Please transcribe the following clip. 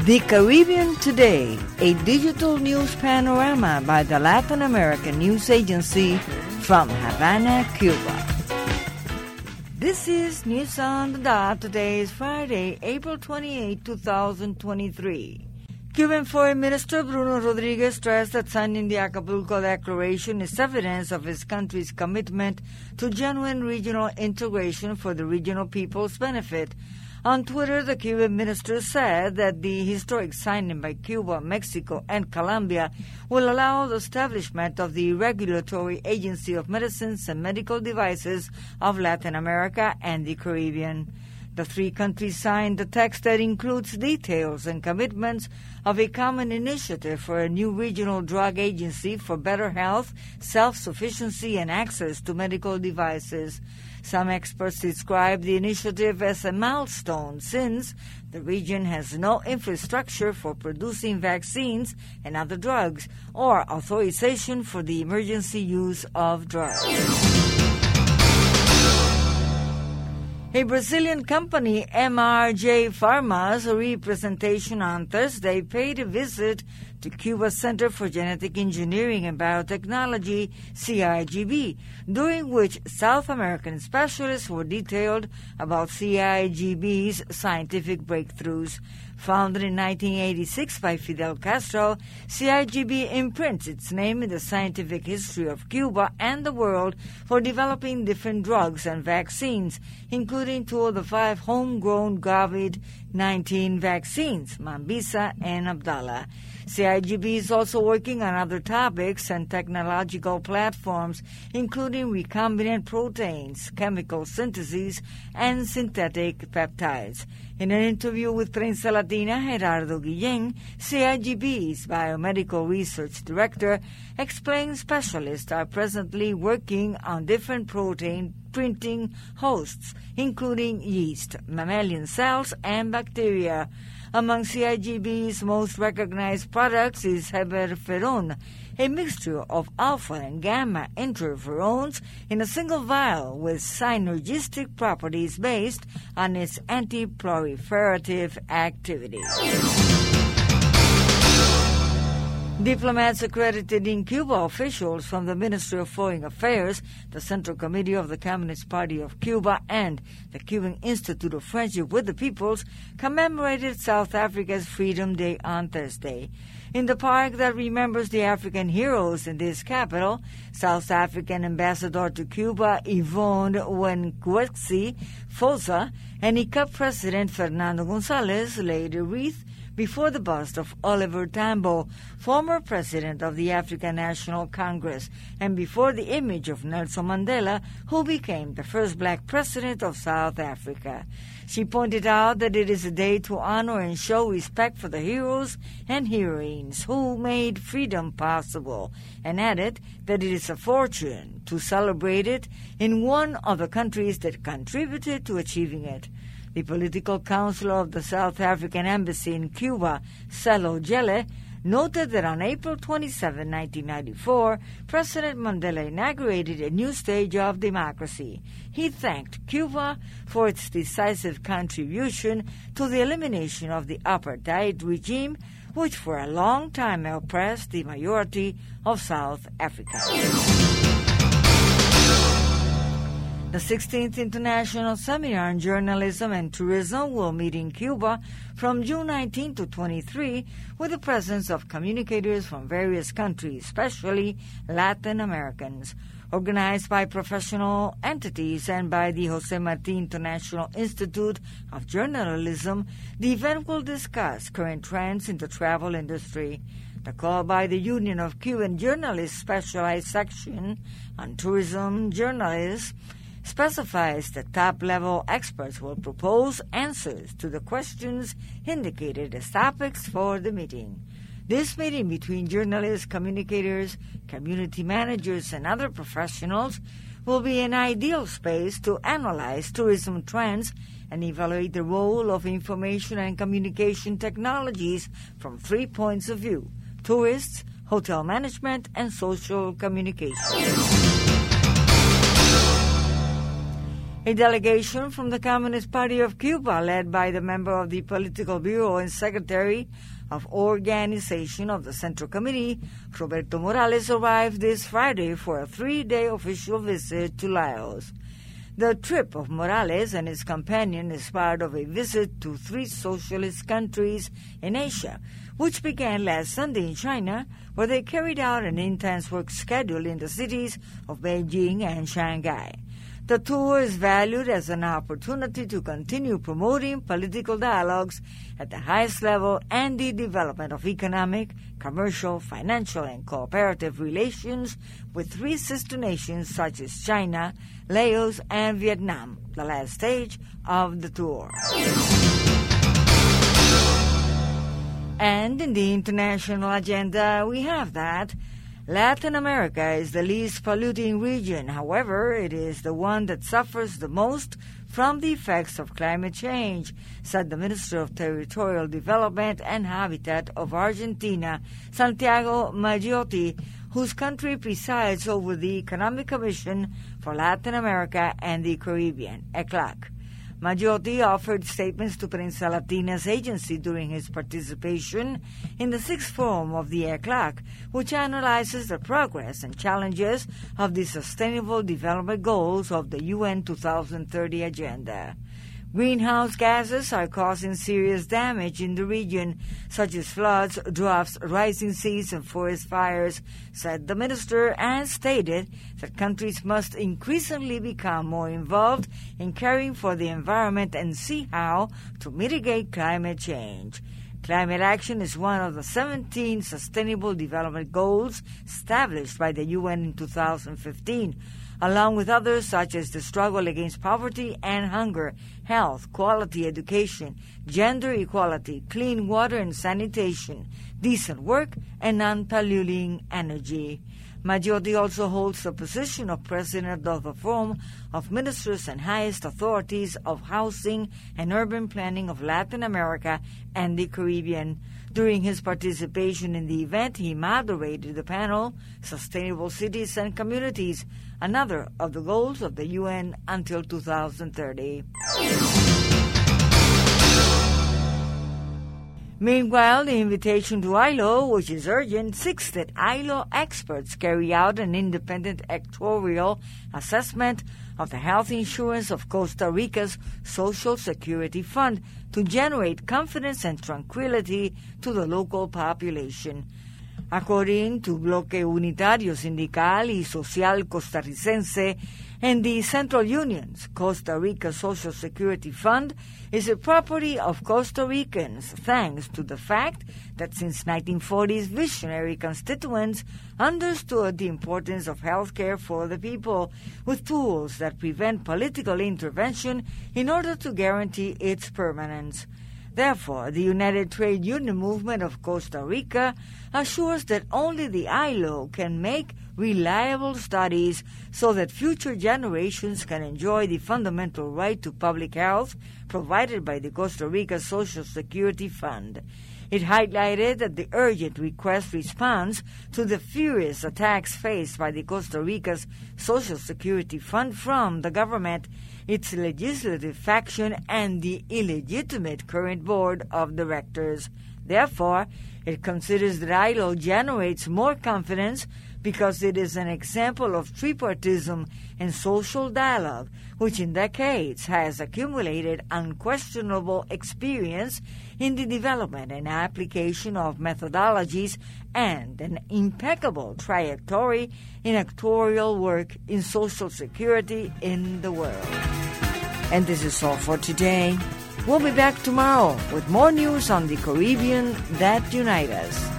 The Caribbean Today, a digital news panorama by the Latin American News Agency from Havana, Cuba. This is News on the Dot. Today is Friday, April 28, 2023. Cuban Foreign Minister Bruno Rodriguez stressed that signing the Acapulco Declaration is evidence of his country's commitment to genuine regional integration for the regional people's benefit. On Twitter, the Cuban minister said that the historic signing by Cuba, Mexico, and Colombia will allow the establishment of the Regulatory Agency of Medicines and Medical Devices of Latin America and the Caribbean. The three countries signed a text that includes details and commitments of a common initiative for a new regional drug agency for better health, self-sufficiency, and access to medical devices. Some experts describe the initiative as a milestone since the region has no infrastructure for producing vaccines and other drugs or authorization for the emergency use of drugs. A Brazilian company, MRJ Pharma's representation on Thursday paid a visit to Cuba's Center for Genetic Engineering and Biotechnology, CIGB, during which South American specialists were detailed about CIGB's scientific breakthroughs. Founded in 1986 by Fidel Castro, CIGB imprints its name in the scientific history of Cuba and the world for developing different drugs and vaccines, including two of the 5 homegrown COVID-19 vaccines, Mambisa and Abdala. CIGB is also working on other topics and technological platforms, including recombinant proteins, chemical synthesis, and synthetic peptides. In an interview with Prensa Latina, Gerardo Guillén, CIGB's biomedical research director, explains specialists are presently working on different protein printing hosts, including yeast, mammalian cells, and bacteria. Among CIGB's most recognized products is Heberferon, a mixture of alpha and gamma interferons in a single vial with synergistic properties based on its anti-proliferative activity. Diplomats accredited in Cuba, officials from the Ministry of Foreign Affairs, the Central Committee of the Communist Party of Cuba, and the Cuban Institute of Friendship with the Peoples commemorated South Africa's Freedom Day on Thursday. In the park that remembers the African heroes in this capital, South African Ambassador to Cuba Yvonne Wenkwetsi Fosa and ICAP President Fernando González laid a wreath before the bust of Oliver Tambo, former president of the African National Congress, and before the image of Nelson Mandela, who became the first black president of South Africa. She pointed out that it is a day to honor and show respect for the heroes and heroines who made freedom possible, and added that it is a fortune to celebrate it in one of the countries that contributed to achieving it. The political counselor of the South African Embassy in Cuba, Selo Jelle, noted that on April 27, 1994, President Mandela inaugurated a new stage of democracy. He thanked Cuba for its decisive contribution to the elimination of the apartheid regime, which for a long time oppressed the majority of South Africa. The 16th International Seminar on Journalism and Tourism will meet in Cuba from June 19 to 23 with the presence of communicators from various countries, especially Latin Americans. Organized by professional entities and by the José Martí International Institute of Journalism, the event will discuss current trends in the travel industry. The call by the Union of Cuban Journalists Specialized Section on Tourism Journalists specifies that top-level experts will propose answers to the questions indicated as topics for the meeting. This meeting between journalists, communicators, community managers, and other professionals will be an ideal space to analyze tourism trends and evaluate the role of information and communication technologies from 3 points of view: tourists, hotel management, and social communication. A delegation from the Communist Party of Cuba, led by the member of the Political Bureau and Secretary of Organization of the Central Committee, Roberto Morales, arrived this Friday for a 3-day official visit to Laos. The trip of Morales and his companion is part of a visit to 3 socialist countries in Asia, which began last Sunday in China, where they carried out an intense work schedule in the cities of Beijing and Shanghai. The tour is valued as an opportunity to continue promoting political dialogues at the highest level and the development of economic, commercial, financial, and cooperative relations with 3 sister nations such as China, Laos, and Vietnam, the last stage of the tour. And in the international agenda, we have that Latin America is the least polluting region. However, it is the one that suffers the most from the effects of climate change, said the Minister of Territorial Development and Habitat of Argentina, Santiago Maggiotti, whose country presides over the Economic Commission for Latin America and the Caribbean, ECLAC. Maggiotti offered statements to Prensa Latina's agency during his participation in the 6th Forum of the ECLAC, which analyzes the progress and challenges of the Sustainable Development Goals of the UN 2030 Agenda. Greenhouse gases are causing serious damage in the region, such as floods, droughts, rising seas, and forest fires, said the minister, and stated that countries must increasingly become more involved in caring for the environment and see how to mitigate climate change. Climate action is one of the 17 Sustainable Development Goals established by the UN in 2015, along with others such as the struggle against poverty and hunger, health, quality education, gender equality, clean water and sanitation, decent work, and non-polluting energy. Maggiotti also holds the position of President of the Forum of Ministers and Highest Authorities of Housing and Urban Planning of Latin America and the Caribbean. During his participation in the event, he moderated the panel, Sustainable Cities and Communities, another of the goals of the UN until 2030. Meanwhile, the invitation to ILO, which is urgent, seeks that ILO experts carry out an independent actuarial assessment of the health insurance of Costa Rica's Social Security Fund to generate confidence and tranquility to the local population. According to Bloque Unitario Sindical y Social Costarricense and the Central Unions, Costa Rica Social Security Fund is a property of Costa Ricans thanks to the fact that since 1940s visionary constituents understood the importance of health care for the people with tools that prevent political intervention in order to guarantee its permanence. Therefore, the United Trade Union Movement of Costa Rica assures that only the ILO can make reliable studies so that future generations can enjoy the fundamental right to public health provided by the Costa Rica Social Security Fund. It highlighted that the urgent request responds to the furious attacks faced by the Costa Rica's Social Security Fund from the government, its legislative faction, and the illegitimate current board of directors. Therefore, it considers that ILO generates more confidence because it is an example of tripartism and social dialogue, which in decades has accumulated unquestionable experience in the development and application of methodologies and an impeccable trajectory in actuarial work in Social Security in the world. And this is all for today. We'll be back tomorrow with more news on the Caribbean that unite us.